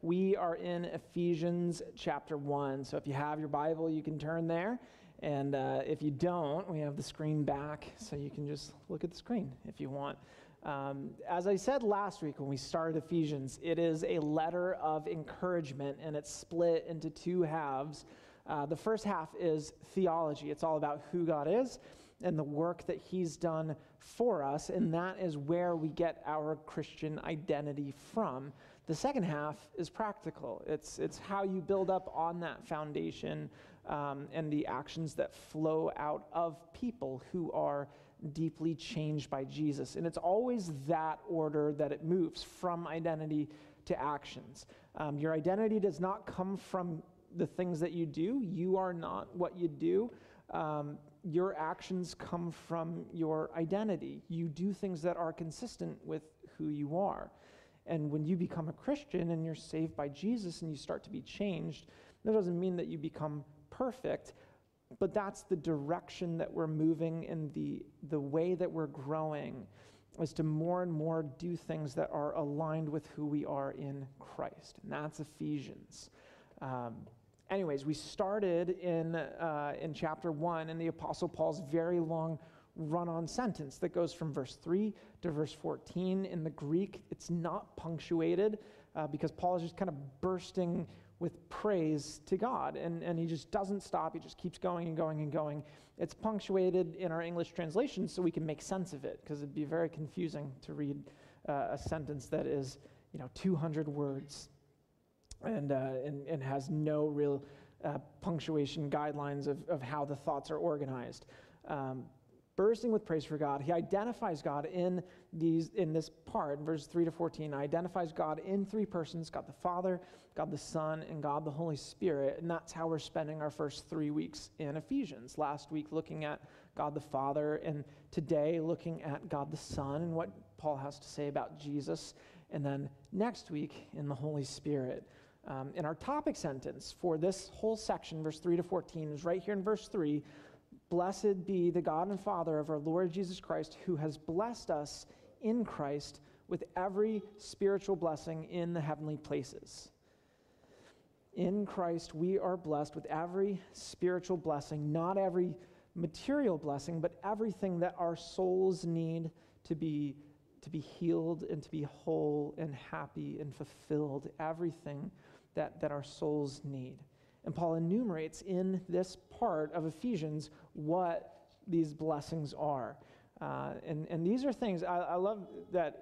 We are in Ephesians chapter 1. So if you have your Bible, you can turn there. And if you don't, we have the screen back, so you can just look at the screen if you want. As I said last week when we started Ephesians, it is a letter of encouragement, and it's split into two halves. The first half is theology. It's all about who God is and the work that he's done for us, and that is where we get our Christian identity from. The second half is practical. It's how you build up on that foundation and the actions that flow out of people who are deeply changed by Jesus. And it's always that order that it moves from identity to actions. Your identity does not come from the things that you do. You are not what you do. Your actions come from your identity. You do things that are consistent with who you are. And when you become a Christian and you're saved by Jesus and you start to be changed, that doesn't mean that you become perfect, but that's the direction that we're moving, and the way that we're growing is to more and more do things that are aligned with who we are in Christ. And that's Ephesians. Anyways, we started in chapter 1 in the Apostle Paul's very long run-on sentence that goes from verse 3 to verse 14. In the Greek, it's not punctuated because Paul is just kind of bursting with praise to God, and he just doesn't stop. He just keeps going and going and going. It's punctuated in our English translation so we can make sense of it, because it'd be very confusing to read a sentence that is 200 words and has no real punctuation guidelines of how the thoughts are organized. Bursting with praise for God, he identifies God in this part, verses 3 to 14, identifies God in three persons: God the Father, God the Son, and God the Holy Spirit. And that's how we're spending our first 3 weeks in Ephesians. Last week looking at God the Father, and today looking at God the Son and what Paul has to say about Jesus. And then next week in the Holy Spirit. And our topic sentence for this whole section, verse 3 to 14, is right here in verse 3. Blessed be the God and Father of our Lord Jesus Christ, who has blessed us in Christ with every spiritual blessing in the heavenly places. In Christ, we are blessed with every spiritual blessing, not every material blessing, but everything that our souls need to be healed and to be whole and happy and fulfilled, everything that our souls need. And Paul enumerates in this part of Ephesians what these blessings are. And these are things, I love that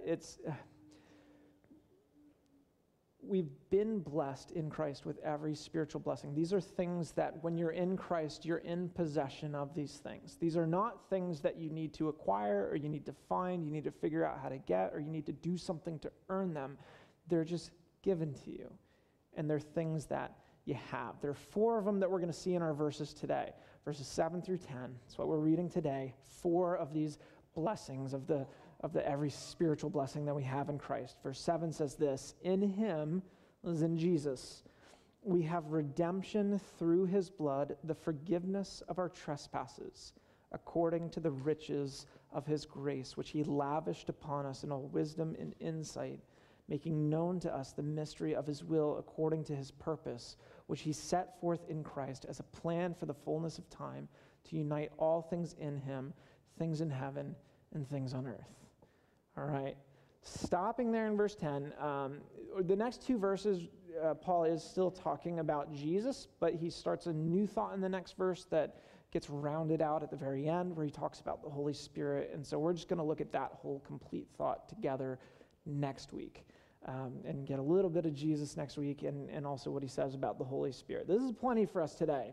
we've been blessed in Christ with every spiritual blessing. These are things that when you're in Christ, you're in possession of these things. These are not things that you need to acquire or you need to find, you need to figure out how to get, or you need to do something to earn them. They're just given to you. And they're things that you have. There are 4 of them that we're going to see in our verses today. Verses 7 through 10. That's what we're reading today. 4 of these blessings of the every spiritual blessing that we have in Christ. Verse 7 says this: in him, as in Jesus, we have redemption through his blood, the forgiveness of our trespasses, according to the riches of his grace, which he lavished upon us in all wisdom and insight, making known to us the mystery of his will according to his purpose, which he set forth in Christ as a plan for the fullness of time, to unite all things in him, things in heaven and things on earth. All right. Stopping there in verse 10, the next 2 verses, Paul is still talking about Jesus, but he starts a new thought in the next verse that gets rounded out at the very end, where he talks about the Holy Spirit. And so we're just going to look at that whole complete thought together next week. And get a little bit of Jesus next week, and also what he says about the Holy Spirit. This is plenty for us today.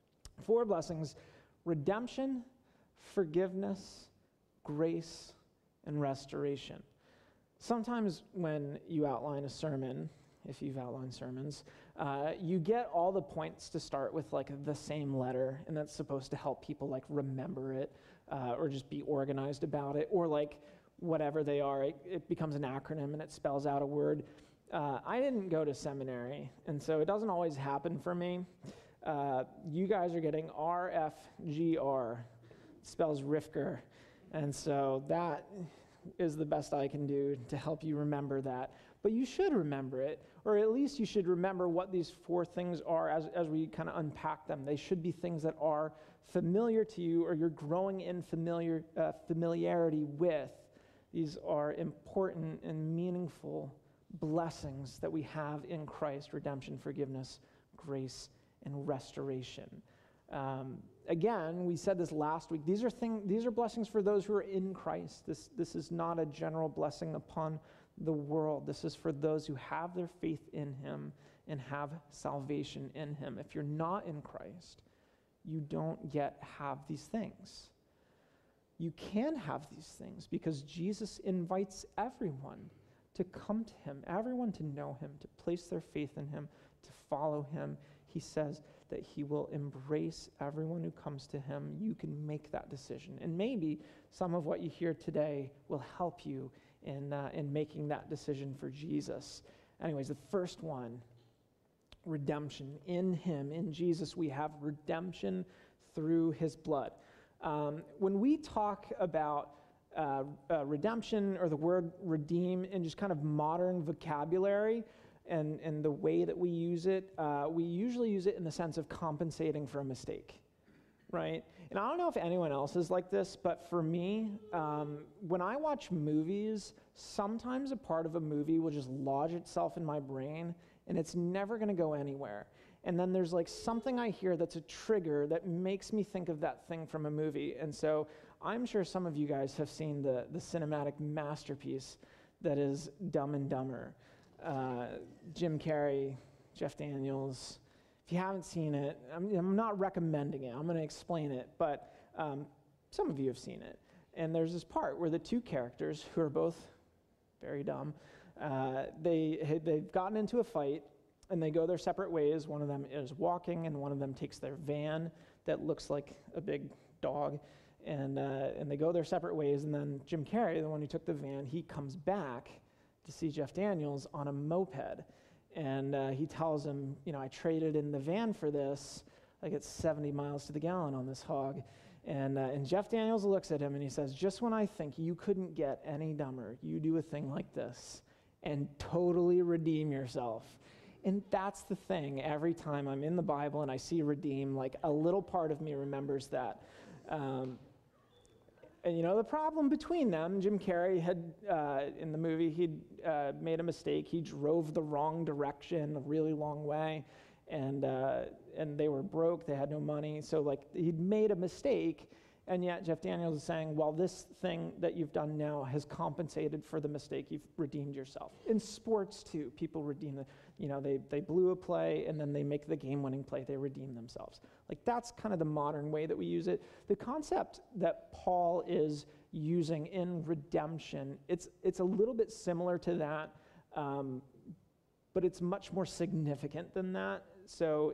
4 blessings: redemption, forgiveness, grace, and restoration. Sometimes when you outline a sermon, if you've outlined sermons, you get all the points to start with like the same letter, and that's supposed to help people like remember it or just be organized about it, or like whatever they are, it becomes an acronym and it spells out a word. I didn't go to seminary, and so it doesn't always happen for me. You guys are getting RFGR. It spells Rifker, and so that is the best I can do to help you remember that. But you should remember it, or at least you should remember what these four things are as we kind of unpack them. They should be things that are familiar to you, or you're growing in familiarity with. These are important and meaningful blessings that we have in Christ: redemption, forgiveness, grace, and restoration. Again, we said this last week, these are blessings for those who are in Christ. This is not a general blessing upon the world. This is for those who have their faith in him and have salvation in him. If you're not in Christ, you don't yet have these things. You can have these things because Jesus invites everyone to come to him, everyone to know him, to place their faith in him, to follow him. He says that he will embrace everyone who comes to him. You can make that decision. And maybe some of what you hear today will help you in making that decision for Jesus. Anyways, the first one, redemption. In him, in Jesus, we have redemption through his blood. When we talk about redemption, or the word redeem, in just kind of modern vocabulary and the way that we use it, we usually use it in the sense of compensating for a mistake, right? And I don't know if anyone else is like this, but for me, when I watch movies, sometimes a part of a movie will just lodge itself in my brain, and it's never going to go anywhere. And then there's like something I hear that's a trigger that makes me think of that thing from a movie. And so I'm sure some of you guys have seen the cinematic masterpiece that is Dumb and Dumber. Jim Carrey, Jeff Daniels. If you haven't seen it, I'm not recommending it. I'm going to explain it, but some of you have seen it. And there's this part where the two characters, who are both very dumb, they've gotten into a fight, and they go their separate ways. One of them is walking, and one of them takes their van that looks like a big dog, and they go their separate ways. And then Jim Carrey, the one who took the van, he comes back to see Jeff Daniels on a moped. And he tells him, I traded in the van for this. I get 70 miles to the gallon on this hog. And Jeff Daniels looks at him and he says, just when I think you couldn't get any dumber, you do a thing like this and totally redeem yourself. And that's the thing. Every time I'm in the Bible and I see redeem, like a little part of me remembers that. And the problem between them, Jim Carrey had, in the movie, he'd made a mistake. He drove the wrong direction a really long way, and they were broke. They had no money. So, he'd made a mistake, and yet Jeff Daniels is saying, well, this thing that you've done now has compensated for the mistake. You've redeemed yourself. In sports, too, people redeem they blew a play, and then they make the game-winning play. They redeem themselves. That's kind of the modern way that we use it. The concept that Paul is using in redemption, it's a little bit similar to that, but it's much more significant than that. So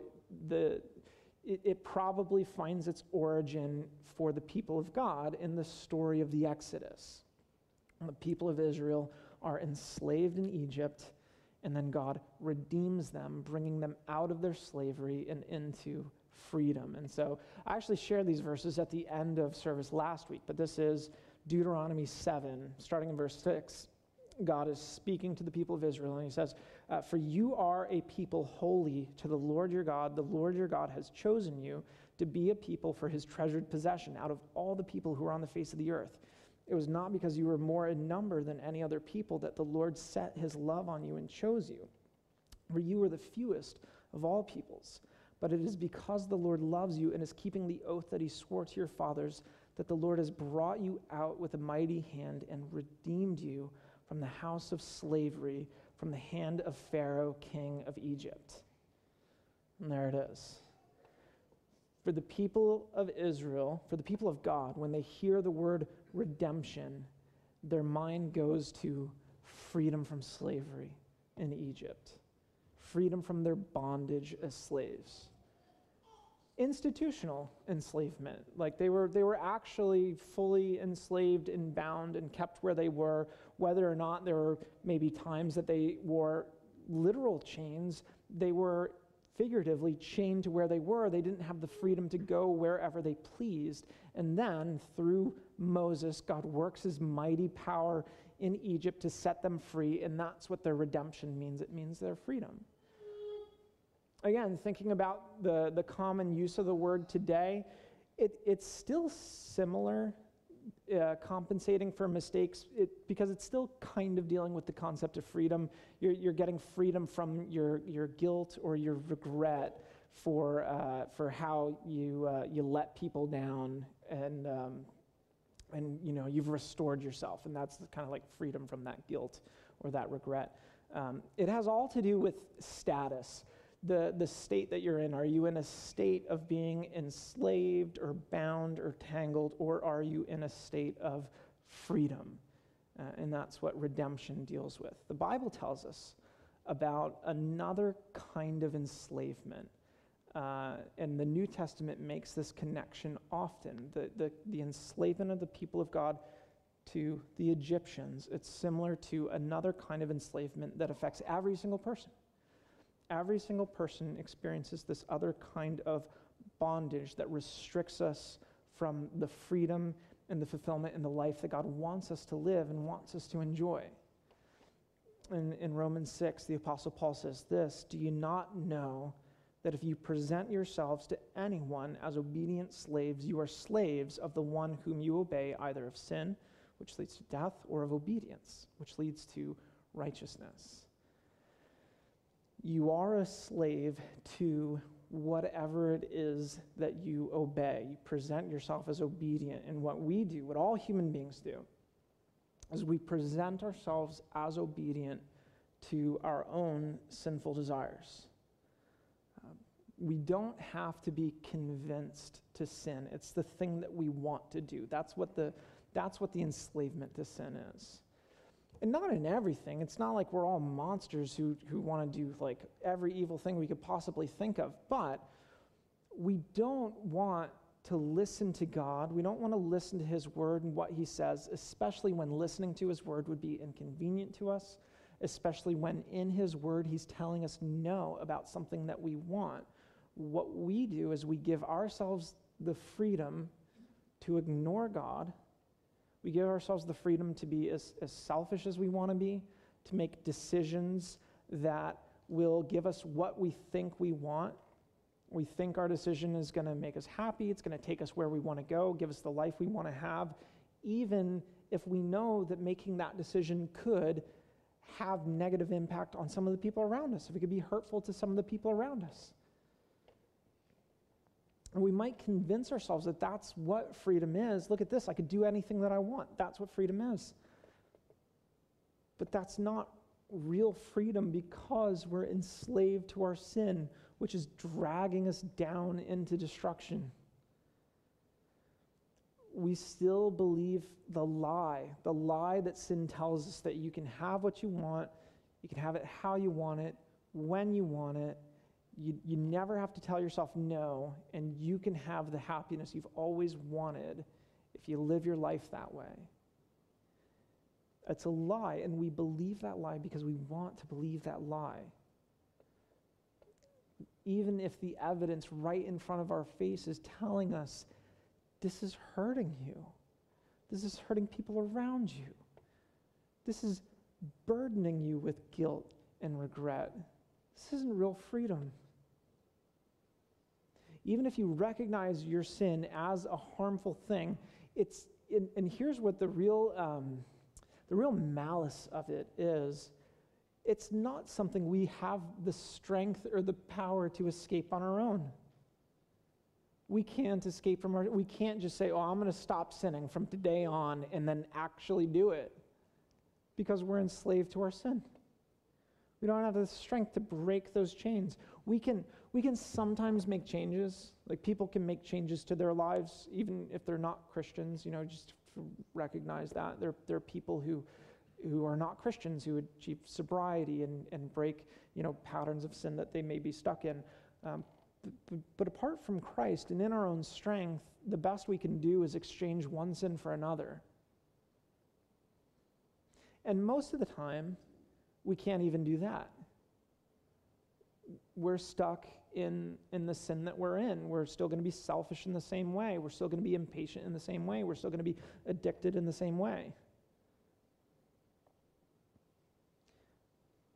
it probably finds its origin for the people of God in the story of the Exodus. The people of Israel are enslaved in Egypt, and then God redeems them, bringing them out of their slavery and into freedom. And so I actually shared these verses at the end of service last week, but this is Deuteronomy 7, starting in verse 6. God is speaking to the people of Israel, and he says, for you are a people holy to the Lord your God. The Lord your God has chosen you to be a people for his treasured possession out of all the people who are on the face of the earth. It was not because you were more in number than any other people that the Lord set his love on you and chose you, for you were the fewest of all peoples. But it is because the Lord loves you and is keeping the oath that he swore to your fathers that the Lord has brought you out with a mighty hand and redeemed you from the house of slavery, from the hand of Pharaoh, king of Egypt. And there it is. For the people of Israel, for the people of God, when they hear the word redemption, their mind goes to freedom from slavery in Egypt, freedom from their bondage as slaves. Institutional enslavement, they were actually fully enslaved and bound and kept where they were, whether or not there were maybe times that they wore literal chains. They were figuratively chained to where they were. They didn't have the freedom to go wherever they pleased. And then through Moses, God works his mighty power in Egypt to set them free, and that's what their redemption means. It means their freedom. Again, thinking about the common use of the word today, it's still similar, compensating for mistakes, because it's still kind of dealing with the concept of freedom. You're getting freedom from your guilt or your regret for how you let people down, and you've restored yourself, and that's kind of like freedom from that guilt or that regret. It has all to do with status. The state that you're in. Are you in a state of being enslaved or bound or tangled, or are you in a state of freedom? And that's what redemption deals with. The Bible tells us about another kind of enslavement. And the New Testament makes this connection often. The enslavement of the people of God to the Egyptians, it's similar to another kind of enslavement that affects every single person. Every single person experiences this other kind of bondage that restricts us from the freedom and the fulfillment and the life that God wants us to live and wants us to enjoy. In Romans 6, the Apostle Paul says this, "Do you not know that if you present yourselves to anyone as obedient slaves, you are slaves of the one whom you obey, either of sin, which leads to death, or of obedience, which leads to righteousness?" You are a slave to whatever it is that you obey. You present yourself as obedient. And what we do, what all human beings do, is we present ourselves as obedient to our own sinful desires. We don't have to be convinced to sin. It's the thing that we want to do. That's what the enslavement to sin is. And not in everything. It's not like we're all monsters who want to do like every evil thing we could possibly think of. But we don't want to listen to God. We don't want to listen to his word and what he says, especially when listening to his word would be inconvenient to us, especially when in his word he's telling us no about something that we want. What we do is we give ourselves the freedom to ignore God. We give ourselves the freedom to be as selfish as we want to be, to make decisions that will give us what we think we want. We think our decision is going to make us happy, it's going to take us where we want to go, give us the life we want to have, even if we know that making that decision could have negative impact on some of the people around us, if it could be hurtful to some of the people around us. And we might convince ourselves that that's what freedom is. Look at this, I could do anything that I want. That's what freedom is. But that's not real freedom, because we're enslaved to our sin, which is dragging us down into destruction. We still believe the lie that sin tells us, that you can have what you want, you can have it how you want it, when you want it. You never have to tell yourself no, and you can have the happiness you've always wanted if you live your life that way. It's a lie, and we believe that lie because we want to believe that lie. Even if the evidence right in front of our face is telling us, this is hurting you. This is hurting people around you. This is burdening you with guilt and regret. This isn't real freedom. Even if you recognize your sin as a harmful thing, and here's what the real malice of it is. It's not something we have the strength or the power to escape on our own. We can't escape from we can't just say, I'm going to stop sinning from today on, and then actually do it, because we're enslaved to our sin. We don't have the strength to break those chains. We can sometimes make changes. Like, people can make changes to their lives, even if they're not Christians. Just recognize that. There are people who are not Christians who achieve sobriety and break, patterns of sin that they may be stuck in. But apart from Christ and in our own strength, the best we can do is exchange one sin for another. And most of the time, we can't even do that. We're stuck in the sin that we're in. We're still going to be selfish in the same way. We're still going to be impatient in the same way. We're still going to be addicted in the same way.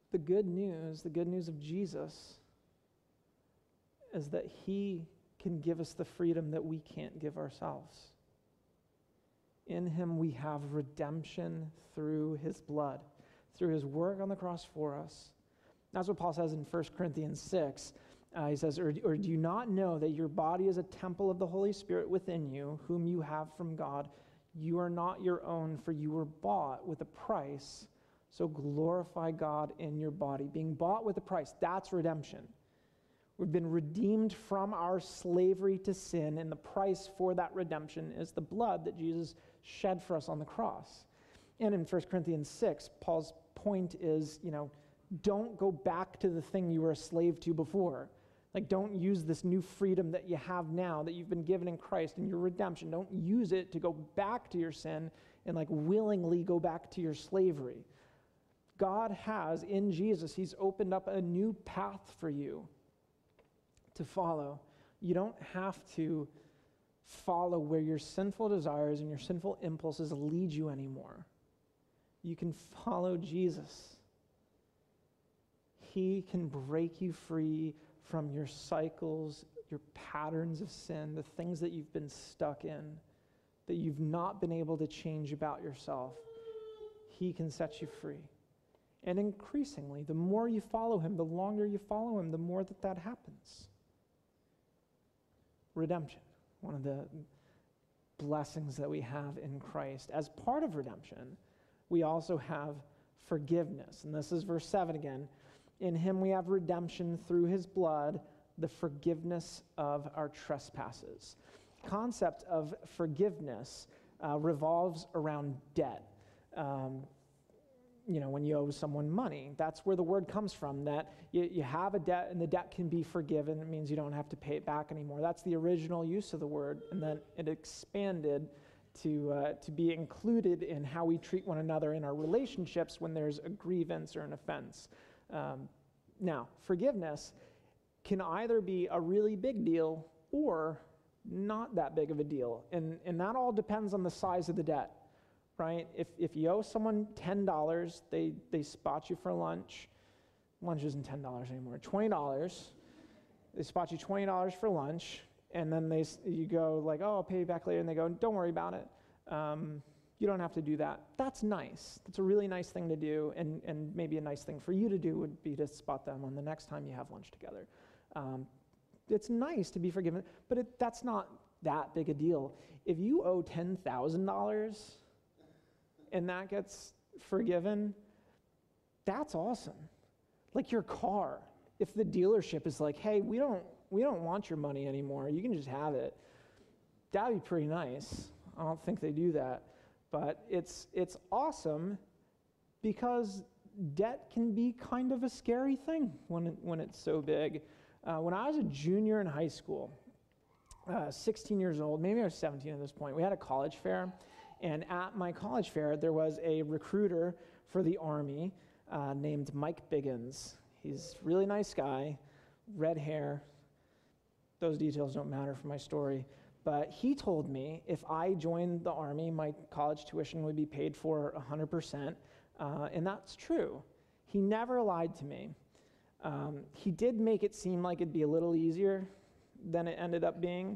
the good news of Jesus is that he can give us the freedom that we can't give ourselves. In him we have redemption through his blood, through his work on the cross for us. That's what Paul says in 1 Corinthians 6. He says, or do you not know that your body is a temple of the Holy Spirit within you, whom you have from God? You are not your own, for you were bought with a price. So glorify God in your body. Being bought with a price, that's redemption. We've been redeemed from our slavery to sin, and the price for that redemption is the blood that Jesus shed for us on the cross. And in 1 Corinthians 6, Paul's point is, don't go back to the thing you were a slave to before. Like, don't use this new freedom that you have now, that you've been given in Christ and your redemption. Don't use it to go back to your sin and willingly go back to your slavery. God has, in Jesus, he's opened up a new path for you to follow. You don't have to follow where your sinful desires and your sinful impulses lead you anymore. You can follow Jesus. He can break you free from your cycles, your patterns of sin, the things that you've been stuck in, that you've not been able to change about yourself. He can set you free. And increasingly, the more you follow him, the longer you follow him, the more that happens. Redemption, one of the blessings that we have in Christ. As part of redemption, we also have forgiveness. And this is verse 7 again. In him we have redemption through his blood, the forgiveness of our trespasses. Concept of forgiveness revolves around debt. When you owe someone money, that's where the word comes from, that you have a debt and the debt can be forgiven. It means you don't have to pay it back anymore. That's the original use of the word, and then it expanded to be included in how we treat one another in our relationships when there's a grievance or an offense. Now, forgiveness can either be a really big deal or not that big of a deal, and that all depends on the size of the debt. Right? If you owe someone $10, they spot you for lunch. Lunch isn't $10 anymore. $20. They spot you $20 for lunch, and then you go oh, I'll pay you back later, and they go, don't worry about it. You don't have to do that. That's nice. That's a really nice thing to do, and maybe a nice thing for you to do would be to spot them on the next time you have lunch together. It's nice to be forgiven, but that's not that big a deal. If you owe $10,000 and that gets forgiven, that's awesome. Like your car. If the dealership is like, hey, we don't want your money anymore, you can just have it, that'd be pretty nice. I don't think they do that. But it's awesome because debt can be kind of a scary thing when it's so big. When I was a junior in high school, 16 years old, maybe I was 17 at this point, we had a college fair. And at my college fair, there was a recruiter for the Army named Mike Biggins. He's a really nice guy, red hair. Those details don't matter for my story. But he told me if I joined the Army, my college tuition would be paid for 100%. And that's true. He never lied to me. He did make it seem like it'd be a little easier than it ended up being,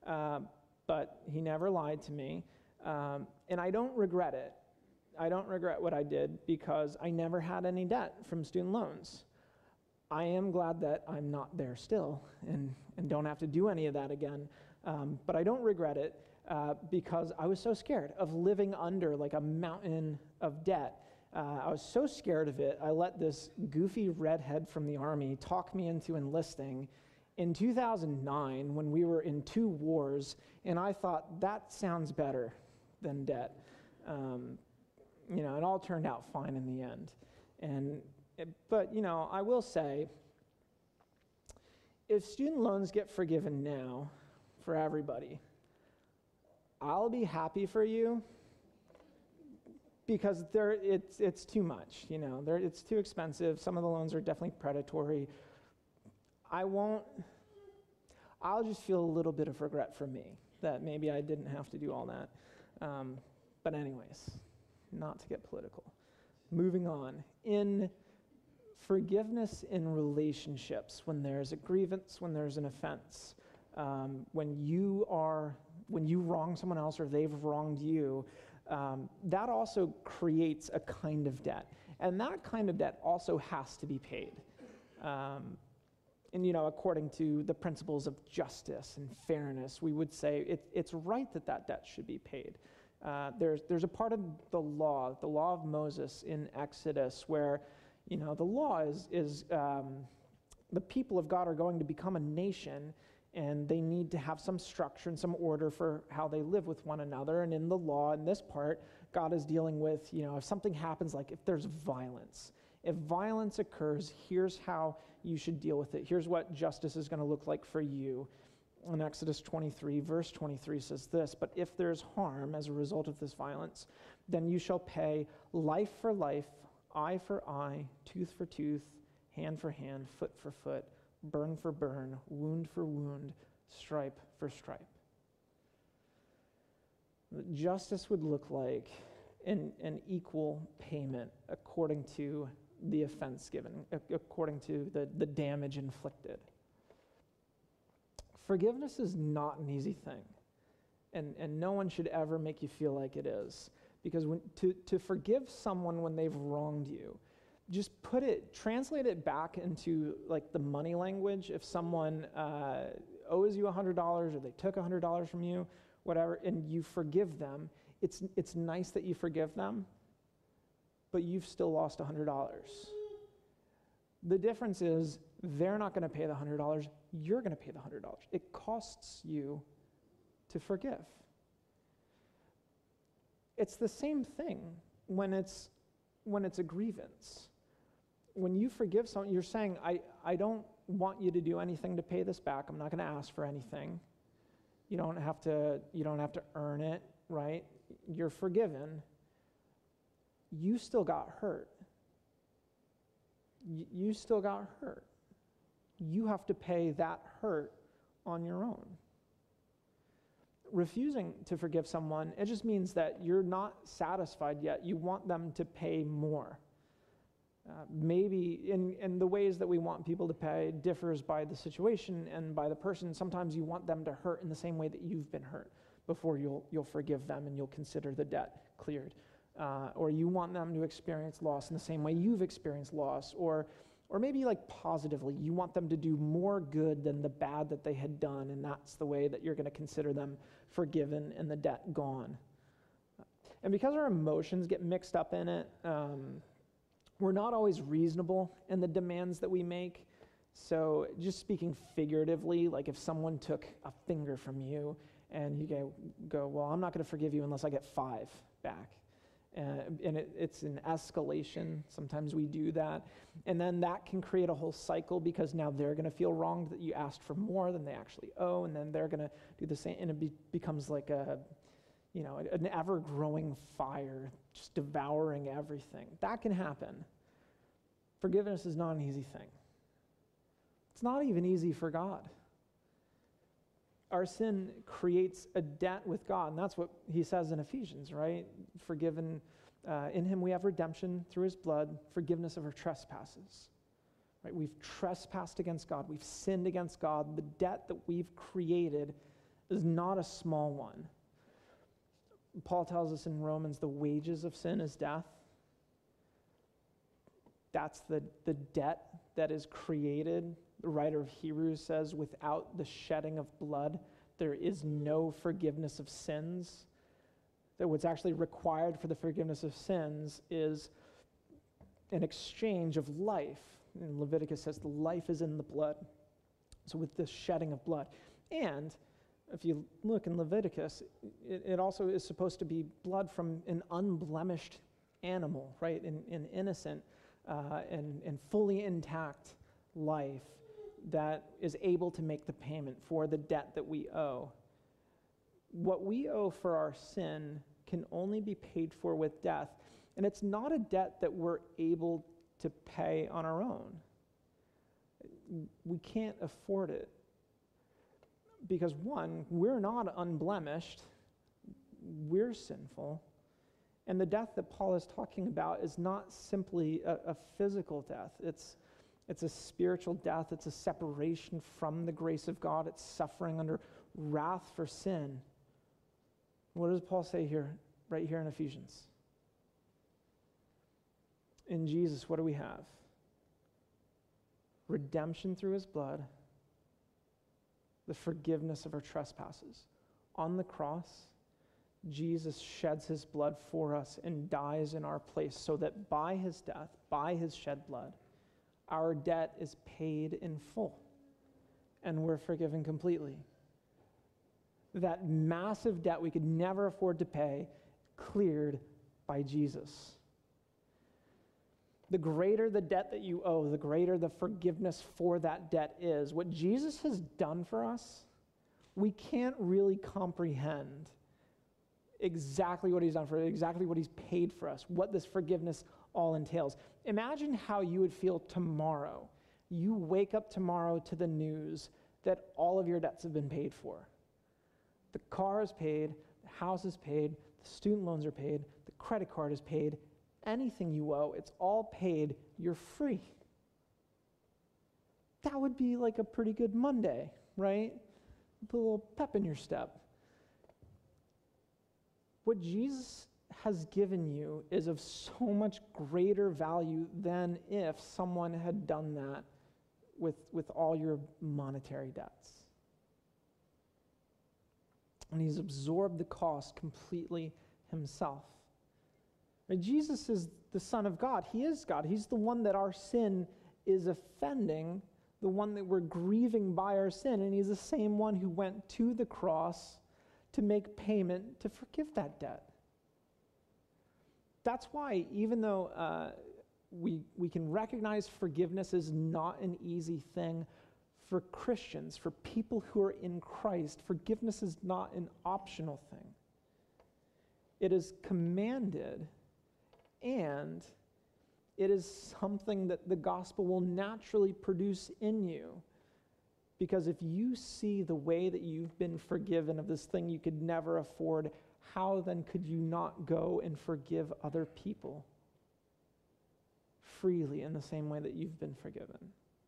but he never lied to me. And I don't regret it. I don't regret what I did because I never had any debt from student loans. I am glad that I'm not there still and don't have to do any of that again. But I don't regret it because I was so scared of living under a mountain of debt. I was so scared of it, I let this goofy redhead from the Army talk me into enlisting in 2009 when we were in 2 wars, and I thought, that sounds better than debt. It all turned out fine in the end. But I will say, if student loans get forgiven now for everybody, I'll be happy for you because it's too much. It's too expensive. Some of the loans are definitely predatory. I'll just feel a little bit of regret for me that maybe I didn't have to do all that. But anyways, not to get political. Moving on. In Forgiveness in relationships, when there's a grievance, when there's an offense, when you wrong someone else or they've wronged you, that also creates a kind of debt. And that kind of debt also has to be paid. And, according to the principles of justice and fairness, we would say it's right that debt should be paid. There's a part of the law of Moses in Exodus, where, the law is the people of God are going to become a nation, and they need to have some structure and some order for how they live with one another. And in the law, in this part, God is dealing with, if something happens, like if there's violence. If violence occurs, here's how you should deal with it. Here's what justice is going to look like for you. In Exodus 23, verse 23 says this, "But if there's harm as a result of this violence, then you shall pay life for life, eye for eye, tooth for tooth, hand for hand, foot for foot, burn for burn, wound for wound, stripe for stripe." Justice would look like an equal payment according to the offense given, according to the damage inflicted. Forgiveness is not an easy thing, and no one should ever make you feel like it is. Because to forgive someone when they've wronged you, just translate it back into like the money language. If someone owes you $100 or they took $100 from you, whatever, and you forgive them, it's nice that you forgive them, but you've still lost $100. The difference is they're not going to pay the $100, you're going to pay the $100. It costs you to forgive. It's the same thing when it's a grievance. When you forgive someone, you're saying, I don't want you to do anything to pay this back. I'm not going to ask for anything. You don't have to earn it, right? You're forgiven. You still got hurt. You still got hurt. You have to pay that hurt on your own. Refusing to forgive someone, it just means that you're not satisfied yet. You want them to pay more. Maybe in the ways that we want people to pay differs by the situation and by the person. Sometimes you want them to hurt in the same way that you've been hurt before you'll forgive them and you'll consider the debt cleared. Or you want them to experience loss in the same way you've experienced loss. Or maybe like positively, you want them to do more good than the bad that they had done, and that's the way that you're going to consider them forgiven and the debt gone. And because our emotions get mixed up in it, we're not always reasonable in the demands that we make. So just speaking figuratively, like if someone took a finger from you and you go, well, I'm not going to forgive you unless I get 5 back. And it's an escalation. Sometimes we do that. And then that can create a whole cycle because now they're going to feel wronged that you asked for more than they actually owe, and then they're going to do the same, and it becomes like an ever-growing fire, just devouring everything. That can happen. Forgiveness is not an easy thing. It's not even easy for God. Our sin creates a debt with God, and that's what he says in Ephesians, right? Forgiven, in him we have redemption through his blood, forgiveness of our trespasses. Right? We've trespassed against God. We've sinned against God. The debt that we've created is not a small one. Paul tells us in Romans, the wages of sin is death. That's the debt that is created. The writer of Hebrews says, without the shedding of blood, there is no forgiveness of sins. That what's actually required for the forgiveness of sins is an exchange of life. And Leviticus says the life is in the blood. So with the shedding of blood. And if you look in Leviticus, it also is supposed to be blood from an unblemished animal, right? An innocent and fully intact life that is able to make the payment for the debt that we owe. What we owe for our sin can only be paid for with death, and it's not a debt that we're able to pay on our own. We can't afford it because, one, we're not unblemished, we're sinful, And the death that Paul is talking about is not simply a physical death. It's a spiritual death. It's a separation from the grace of God. It's suffering under wrath for sin. What does Paul say here, right here in Ephesians? In Jesus, what do we have? Redemption through his blood, the forgiveness of our trespasses. On the cross, Jesus sheds his blood for us and dies in our place so that by his death, by his shed blood, our debt is paid in full and we're forgiven completely. That massive debt we could never afford to pay, cleared by Jesus. The greater the debt that you owe, the greater the forgiveness for that debt is. What Jesus has done for us, we can't really comprehend exactly what he's done for us, exactly what he's paid for us, what this forgiveness all entails. Imagine how you would feel tomorrow. You wake up tomorrow to the news that all of your debts have been paid for. The car is paid, the house is paid, the student loans are paid, the credit card is paid, anything you owe, it's all paid, you're free. That would be like a pretty good Monday, right? Put a little pep in your step. What Jesus has given you is of so much greater value than if someone had done that with all your monetary debts. And he's absorbed the cost completely himself. And Jesus is the Son of God. He is God. He's the one that our sin is offending, the one that we're grieving by our sin. And he's the same one who went to the cross to make payment to forgive that debt. That's why, even though we can recognize forgiveness is not an easy thing, for Christians, for people who are in Christ, forgiveness is not an optional thing. It is commanded, and it is something that the gospel will naturally produce in you. Because if you see the way that you've been forgiven of this thing you could never afford, how then could you not go and forgive other people freely in the same way that you've been forgiven?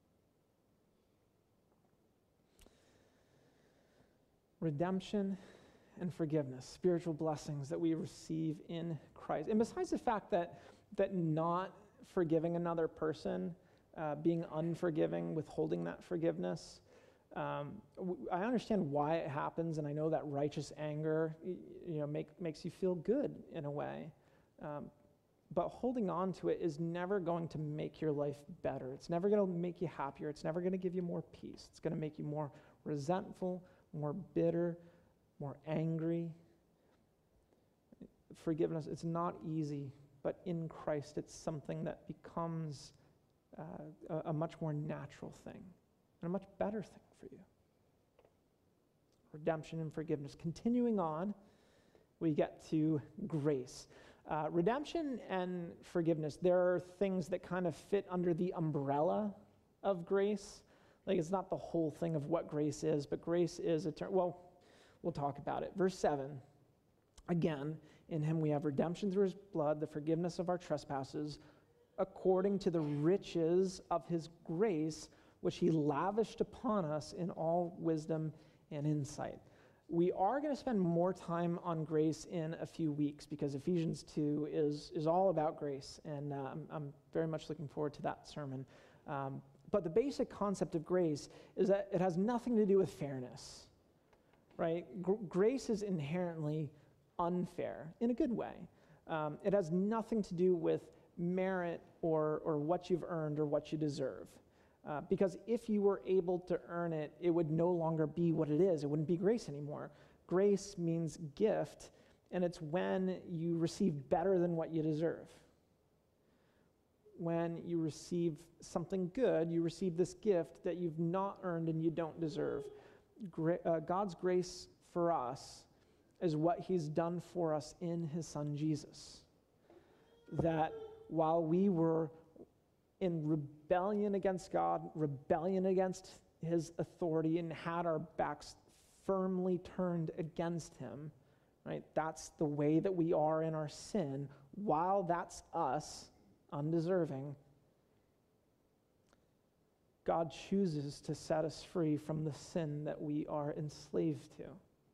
Redemption and forgiveness, spiritual blessings that we receive in Christ. And besides the fact that not forgiving another person, being unforgiving, withholding that forgiveness, I understand why it happens, and I know that righteous anger, makes you feel good in a way. But holding on to it is never going to make your life better. It's never going to make you happier. It's never going to give you more peace. It's going to make you more resentful, more bitter, more angry. Forgiveness, it's not easy, but in Christ it's something that becomes a much more natural thing and a much better thing for you. Redemption and forgiveness. Continuing on, we get to grace. Redemption and forgiveness, there are things that kind of fit under the umbrella of grace. Like, it's not the whole thing of what grace is, but grace is a term. Well, we'll talk about it. Verse 7, again, in him we have redemption through his blood, the forgiveness of our trespasses, according to the riches of his grace, which he lavished upon us in all wisdom and insight. We are going to spend more time on grace in a few weeks because Ephesians 2 is all about grace, and I'm very much looking forward to that sermon. But the basic concept of grace is that it has nothing to do with fairness, right? Grace is inherently unfair in a good way. It has nothing to do with merit or what you've earned or what you deserve. Because if you were able to earn it, it would no longer be what it is. It wouldn't be grace anymore. Grace means gift, and it's when you receive better than what you deserve. When you receive something good, you receive this gift that you've not earned and you don't deserve. God's grace for us is what he's done for us in his son Jesus. That while we were in rebellion against God, rebellion against his authority, and had our backs firmly turned against him, right? That's the way that we are in our sin. While that's us, undeserving, God chooses to set us free from the sin that we are enslaved to.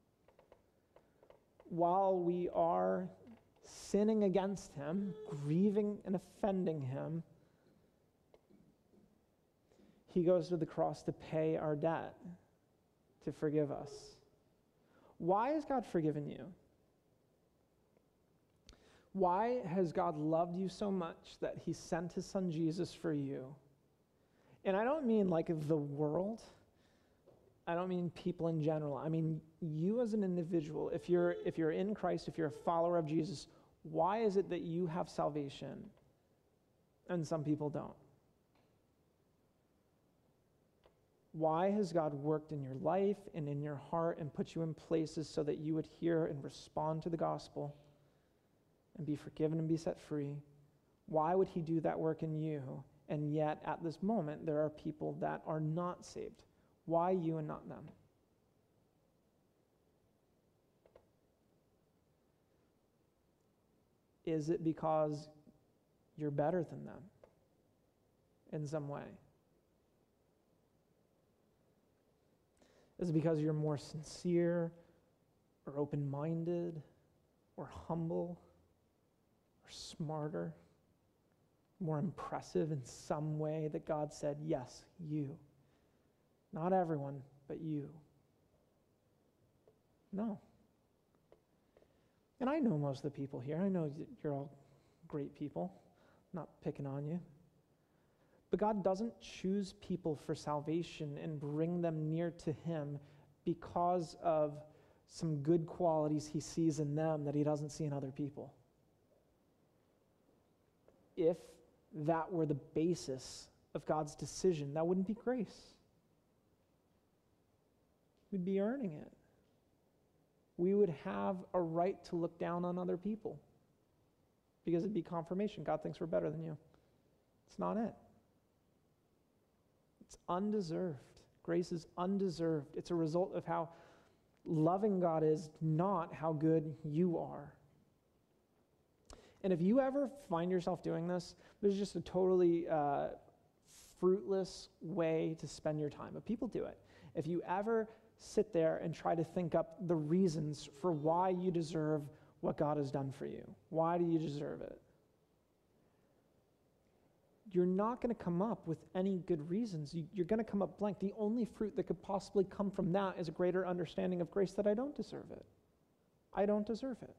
While we are sinning against him, grieving and offending him, he goes to the cross to pay our debt, to forgive us. Why has God forgiven you? Why has God loved you so much that he sent his son Jesus for you? And I don't mean like the world. I don't mean people in general. I mean you as an individual. If you're in Christ, if you're a follower of Jesus, why is it that you have salvation and some people don't? Why has God worked in your life and in your heart and put you in places so that you would hear and respond to the gospel and be forgiven and be set free? Why would he do that work in you? And yet, at this moment, there are people that are not saved. Why you and not them? Is it because you're better than them in some way? Is it because you're more sincere or open-minded or humble or smarter, more impressive in some way that God said, yes, you. Not everyone, but you. No. And I know most of the people here. I know that you're all great people. I'm not picking on you. But God doesn't choose people for salvation and bring them near to him because of some good qualities he sees in them that he doesn't see in other people. If that were the basis of God's decision, that wouldn't be grace. We'd be earning it. We would have a right to look down on other people because it'd be confirmation. God thinks we're better than you. It's not it. It's undeserved. Grace is undeserved. It's a result of how loving God is, not how good you are. And if you ever find yourself doing this, there's just a totally fruitless way to spend your time. But people do it. If you ever sit there and try to think up the reasons for why you deserve what God has done for you, why do you deserve it? You're not going to come up with any good reasons. You're going to come up blank. The only fruit that could possibly come from that is a greater understanding of grace that I don't deserve it. I don't deserve it.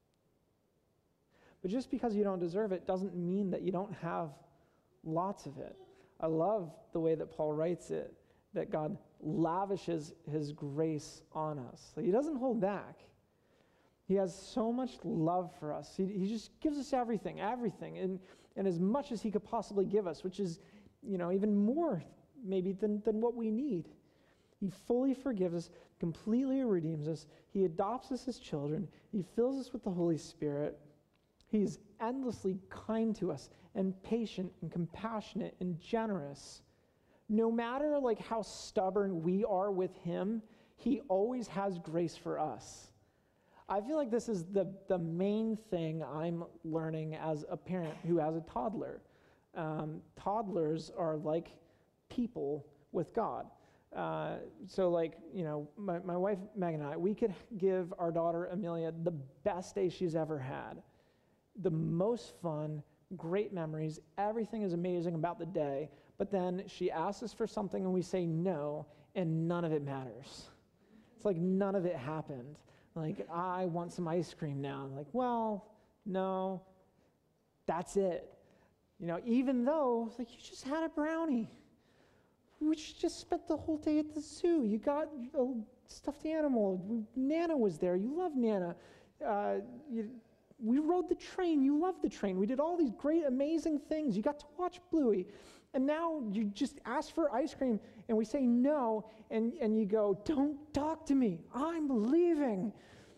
But just because you don't deserve it doesn't mean that you don't have lots of it. I love the way that Paul writes it, that God lavishes his grace on us. So he doesn't hold back. He has so much love for us. He just gives us everything, and as much as he could possibly give us, which is, even more maybe than what we need. He fully forgives us, completely redeems us. He adopts us as children. He fills us with the Holy Spirit. He's endlessly kind to us and patient and compassionate and generous. No matter how stubborn we are with him, he always has grace for us. I feel like this is the main thing I'm learning as a parent who has a toddler. Toddlers are like people with God. My wife Megan and I, we could give our daughter Amelia the best day she's ever had. The most fun, great memories, everything is amazing about the day, but then she asks us for something and we say no, and none of it matters. It's like none of it happened. I want some ice cream now. I'm like, well, no, that's it. Even though, you just had a brownie. We just spent the whole day at the zoo. You got a stuffed animal. Nana was there. You love Nana. We rode the train. You loved the train. We did all these great, amazing things. You got to watch Bluey. And now you just ask for ice cream, and we say no, and you go, don't talk to me. I'm leaving.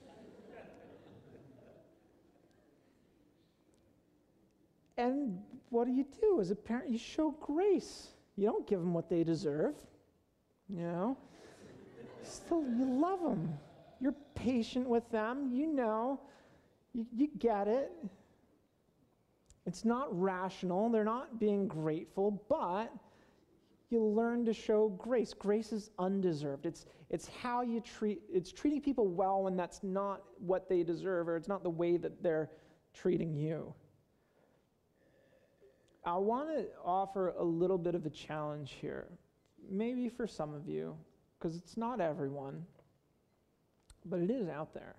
And what do as a parent? You show grace. You don't give them what they deserve. Still, you love them. You're patient with them. You know. You get it. It's not rational. They're not being grateful, but you learn to show grace. Grace is undeserved. It's how you it's treating people well when that's not what they deserve, or it's not the way that they're treating you. I want to offer a little bit of a challenge here, maybe for some of you, because it's not everyone, but it is out there.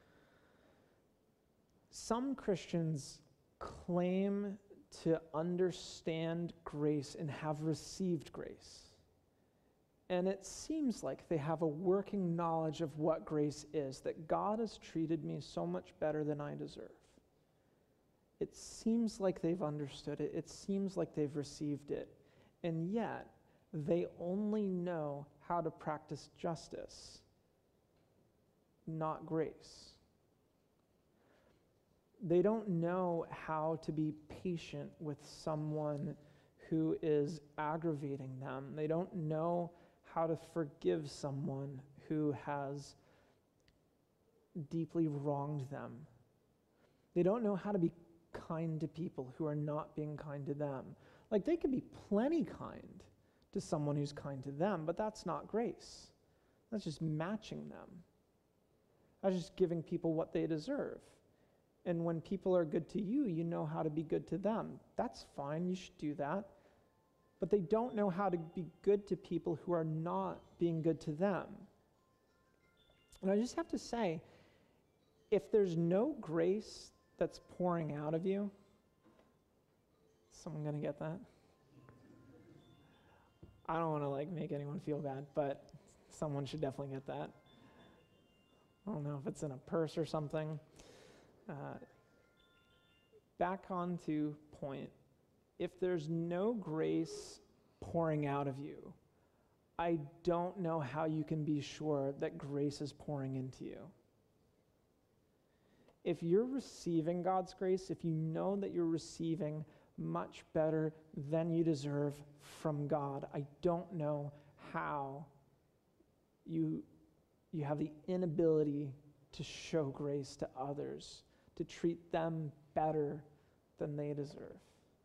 Some Christians claim to understand grace and have received grace. And it seems like they have a working knowledge of what grace is, that God has treated me so much better than I deserve. It seems like they've understood it. It seems like they've received it. And yet, they only know how to practice justice, not grace. They don't know how to be patient with someone who is aggravating them. They don't know how to forgive someone who has deeply wronged them. They don't know how to be kind to people who are not being kind to them. Like, they could be plenty kind to someone who's kind to them, but that's not grace. That's just matching them. That's just giving people what they deserve. And when people are good to you, you know how to be good to them. That's fine, you should do that. But they don't know how to be good to people who are not being good to them. And I just have to say, if there's no grace that's pouring out of you, is someone going to get that? I don't want to make anyone feel bad, but someone should definitely get that. I don't know if it's in a purse or something. Back on to point. If there's no grace pouring out of you, I don't know how you can be sure that grace is pouring into you. If you're receiving God's grace, if you know that you're receiving much better than you deserve from God, I don't know how you have the inability to show grace to others, to treat them better than they deserve.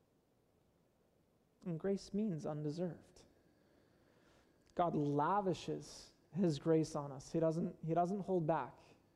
And grace means undeserved. God lavishes his grace on us. He doesn't hold back.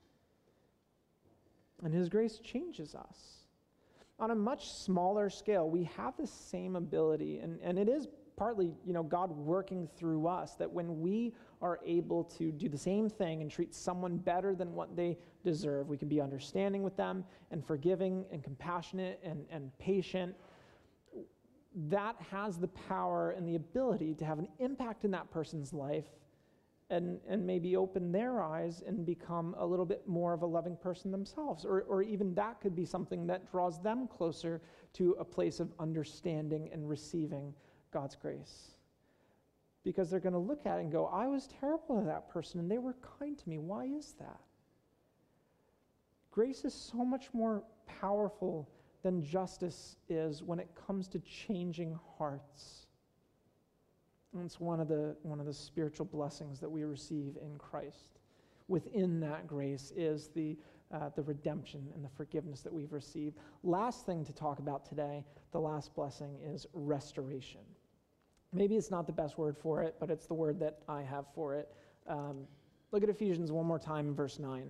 And his grace changes us. On a much smaller scale, we have the same ability, and it is partly, God working through us, that when we are able to do the same thing and treat someone better than what they deserve, we can be understanding with them and forgiving and compassionate and patient. That has the power and the ability to have an impact in that person's life and maybe open their eyes and become a little bit more of a loving person themselves. Or even that could be something that draws them closer to a place of understanding and receiving God's grace. Because they're going to look at it and go, I was terrible to that person and they were kind to me. Why is that? Grace is so much more powerful than justice is when it comes to changing hearts. And it's one of the spiritual blessings that we receive in Christ. Within that grace is the redemption and the forgiveness that we've received. Last thing to talk about today, the last blessing, is restoration. Maybe it's not the best word for it, but it's the word that I have for it. Look at Ephesians one more time in verse 9.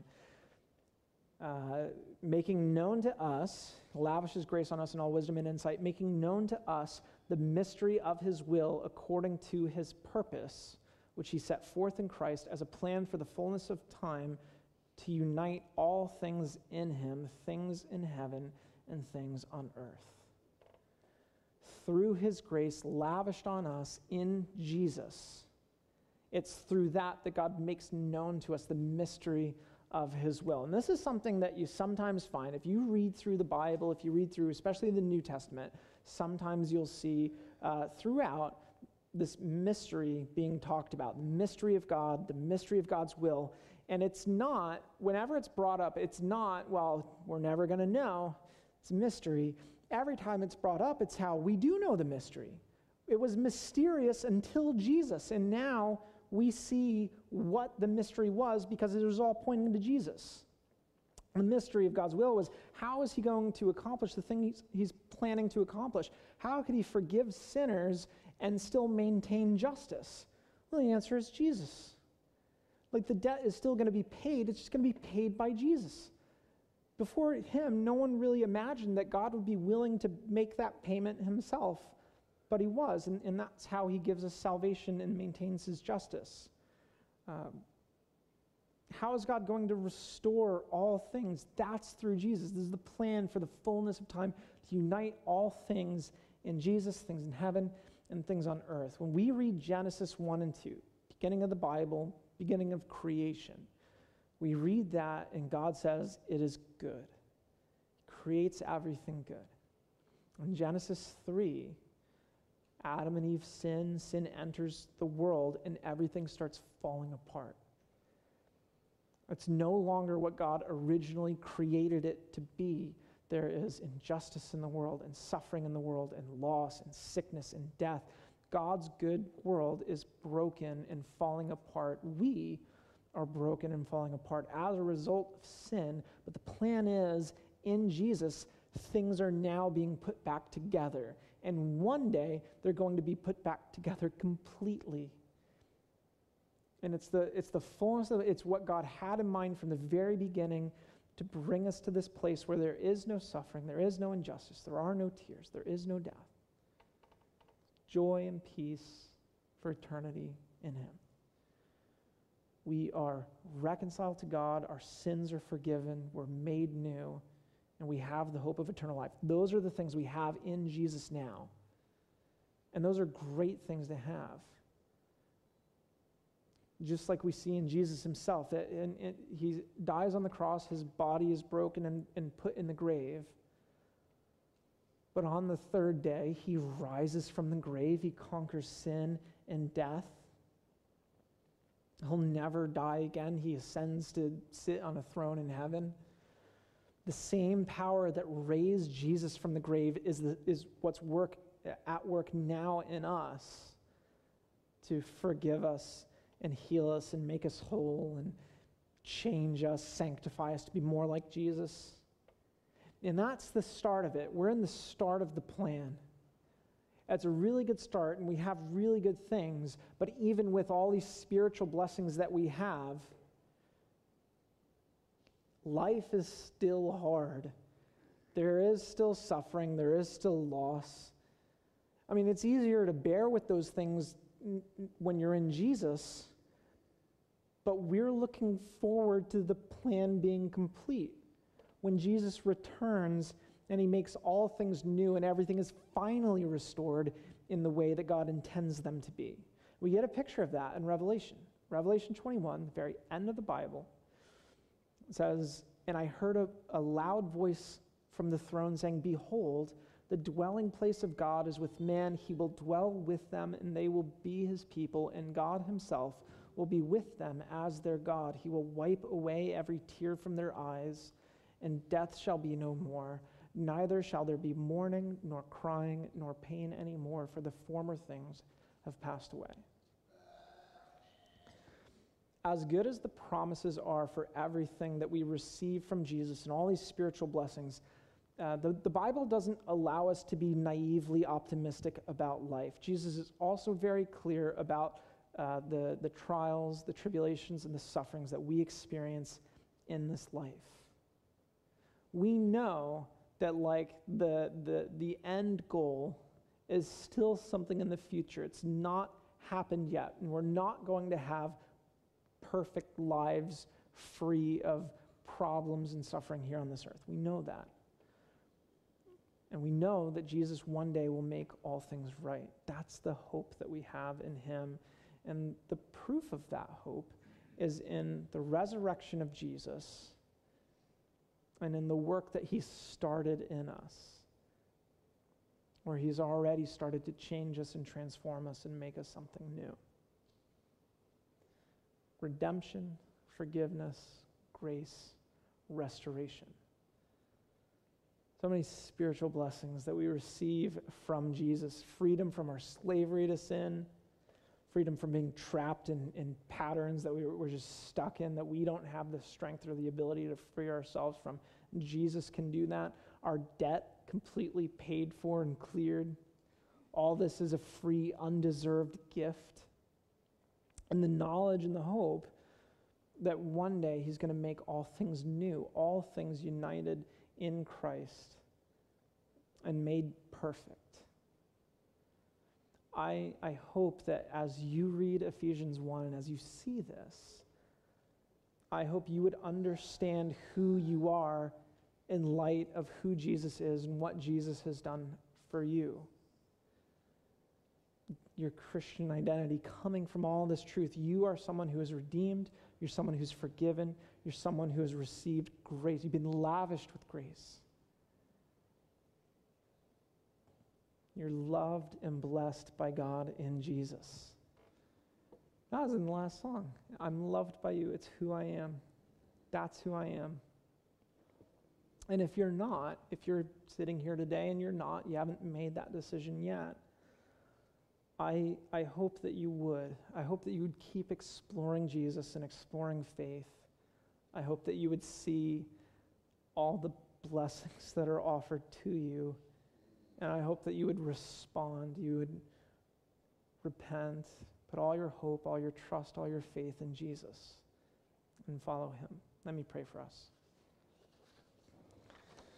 Making known to us, lavishes grace on us in all wisdom and insight, making known to us the mystery of his will according to his purpose, which he set forth in Christ as a plan for the fullness of time to unite all things in him, things in heaven and things on earth. Through his grace lavished on us in Jesus, it's through that God makes known to us the mystery of his will. And this is something that you sometimes find. If you read through the Bible, if you read through especially the New Testament, sometimes you'll see throughout this mystery being talked about, the mystery of God, the mystery of God's will. And it's not, whenever it's brought up, it's not, well, we're never going to know. It's a mystery. Every time it's brought up, it's how we do know the mystery. It was mysterious until Jesus, and now we see what the mystery was because it was all pointing to Jesus. The mystery of God's will was, how is he going to accomplish the thing he's planning to accomplish? How could he forgive sinners and still maintain justice? Well, the answer is Jesus. Like, the debt is still going to be paid. It's just going to be paid by Jesus. Before him, no one really imagined that God would be willing to make that payment himself, but he was, and that's how he gives us salvation and maintains his justice. How is God going to restore all things? That's through Jesus. This is the plan for the fullness of time, to unite all things in Jesus, things in heaven and things on earth. When we read Genesis 1 and 2, beginning of the Bible, beginning of creation, we read that and God says it is good. He creates everything good. In Genesis 3, Adam and Eve sin enters the world, and everything starts falling apart. It's no longer what God originally created it to be. There is injustice in the world, and suffering in the world, and loss, and sickness, and death. God's good world is broken and falling apart. We are broken and falling apart as a result of sin, but the plan is, in Jesus, things are now being put back together. And one day, they're going to be put back together completely. And it's the fullness of it. It's what God had in mind from the very beginning to bring us to this place where there is no suffering, there is no injustice, there are no tears, there is no death. Joy and peace for eternity in him. We are reconciled to God, our sins are forgiven, we're made new, and we have the hope of eternal life. Those are the things we have in Jesus now. And those are great things to have. Just like we see in Jesus himself, that he dies on the cross, his body is broken and put in the grave. But on the third day, he rises from the grave, he conquers sin and death. He'll never die again. He ascends to sit on a throne in heaven. The same power that raised Jesus from the grave is what's at work now in us to forgive us and heal us and make us whole and change us, sanctify us to be more like Jesus. And that's the start of it. We're in the start of the plan. It's a really good start, and we have really good things, but even with all these spiritual blessings that we have, life is still hard. There is still suffering. There is still loss. I mean, it's easier to bear with those things when you're in Jesus, but we're looking forward to the plan being complete. When Jesus returns and he makes all things new and everything is finally restored in the way that God intends them to be. We get a picture of that in Revelation. Revelation 21, the very end of the Bible, it says, "And I heard a loud voice from the throne saying, 'Behold, the dwelling place of God is with man. He will dwell with them, and they will be his people, and God himself will be with them as their God. He will wipe away every tear from their eyes, and death shall be no more. Neither shall there be mourning, nor crying, nor pain anymore, for the former things have passed away.'" As good as the promises are for everything that we receive from Jesus and all these spiritual blessings, the Bible doesn't allow us to be naively optimistic about life. Jesus is also very clear about the trials, the tribulations, and the sufferings that we experience in this life. We know that like the end goal is still something in the future. It's not happened yet, and we're not going to have perfect lives free of problems and suffering here on this earth. We know that. And we know that Jesus one day will make all things right. That's the hope that we have in him. And the proof of that hope is in the resurrection of Jesus and in the work that he started in us, where he's already started to change us and transform us and make us something new. Redemption, forgiveness, grace, restoration. So many spiritual blessings that we receive from Jesus. Freedom from our slavery to sin, freedom from being trapped in patterns that we're just stuck in, that we don't have the strength or the ability to free ourselves from. Jesus can do that. Our debt completely paid for and cleared. All this is a free, undeserved gift. And the knowledge and the hope that one day he's going to make all things new, all things united in Christ and made perfect. I hope that as you read Ephesians 1 and as you see this, I hope you would understand who you are in light of who Jesus is and what Jesus has done for you. Your Christian identity coming from all this truth. You are someone who is redeemed. You're someone who's forgiven. You're someone who has received grace. You've been lavished with grace. You're loved and blessed by God in Jesus. That was in the last song. I'm loved by you. It's who I am. That's who I am. And if you're not, if you're sitting here today and you're not, you haven't made that decision yet, I hope that you would. I hope that you would keep exploring Jesus and exploring faith. I hope that you would see all the blessings that are offered to you. And I hope that you would respond, you would repent, put all your hope, all your trust, all your faith in Jesus, and follow him. Let me pray for us.